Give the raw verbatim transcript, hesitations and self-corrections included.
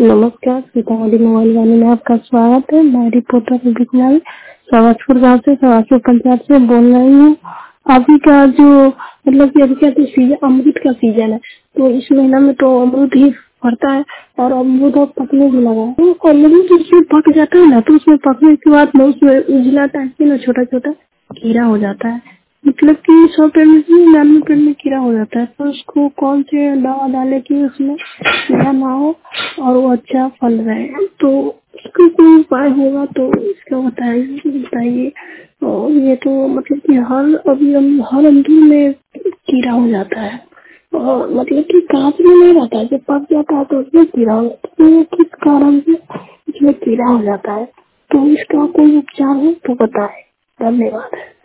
नमस्कार, सीतामढ़ी मोबाइल वाले में आपका स्वागत है। मैं रिपोर्टर विज्ञान सवाजपुर गाँव से सवाजपुर पंचायत से बोल रही हूँ। अभी का जो मतलब कि अभी का तो सीजन अमरूद का सीजन है, तो इस महीना में तो अमरूद ही फरता है और अमरूद अब पकने भी लगा है। तो अमरूद उसमें पक जाता है ना, तो उसमें पकने के बाद में उसमें उजला टाइप की ना छोटा छोटा कीड़ा हो जाता है। मतलब कि सौ पेड़ में से निन्यानवे पेड़ में कीड़ा हो जाता है, तो उसको कौन से दवा डाले कि उसमें कीड़ा ना हो और वो अच्छा फल रहे। तो इसका कोई उपाय होगा तो इसका बताइए बताइए। और ये तो मतलब कि हर अभी हम हर अमरूद में कीड़ा हो जाता है और मतलब कि कांच में नहीं रहता है, जब पक जाता है तो उसमें कीड़ा हो जाता है। तो ये किस कारण से इसमें कीड़ा हो जाता है, तो इसका कोई उपचार हो तो बताए। धन्यवाद।